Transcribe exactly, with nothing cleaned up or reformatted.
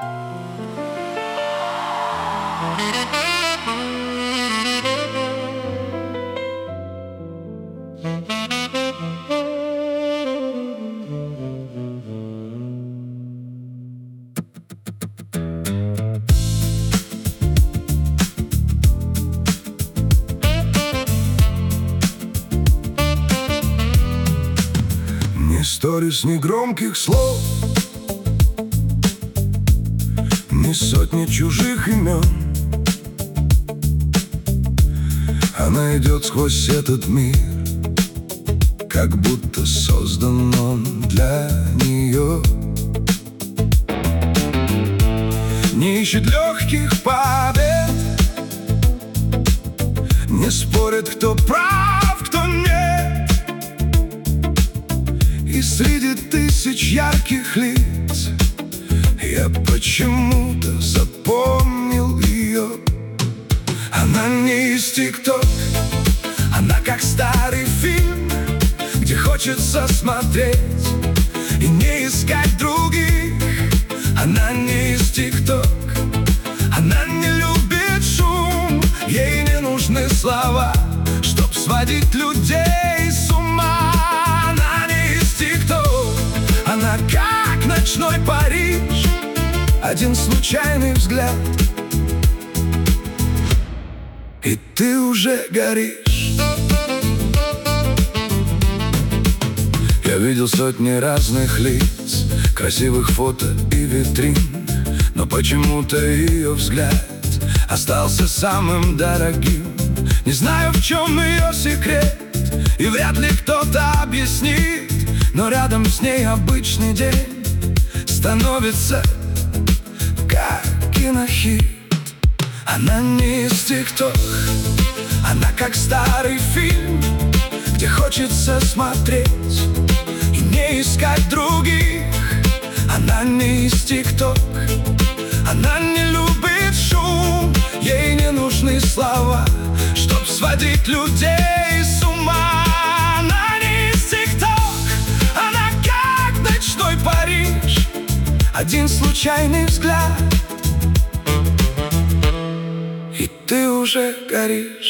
Ни сторис, ни громких слов, ни сотни чужих имен. Она идет сквозь этот мир, как будто создан он для нее. Не ищет легких побед, не спорит, кто прав, кто нет. И среди тысяч ярких лиц я почему-то запомнил ее. Она не из ТикТок, она как старый фильм, где хочется смотреть и не искать других. Она не из ТикТок, она не любит шум, ей не нужны слова, чтоб сводить людей с ума. Она не из ТикТок, она как ночной Париж, один случайный взгляд, и ты уже горишь. Я видел сотни разных лиц, красивых фото и витрин, но почему-то ее взгляд остался самым дорогим. Не знаю, в чем ее секрет, и вряд ли кто-то объяснит, но рядом с ней обычный день становится как кинохит. Она не из ТикТок, она как старый фильм, где хочется смотреть и не искать других. Она не из ТикТок, она не любит шум, ей не нужны слова, чтоб сводить людей с ума. Она не из ТикТок, она как ночной Париж, один случайный взгляд, и ты уже горишь.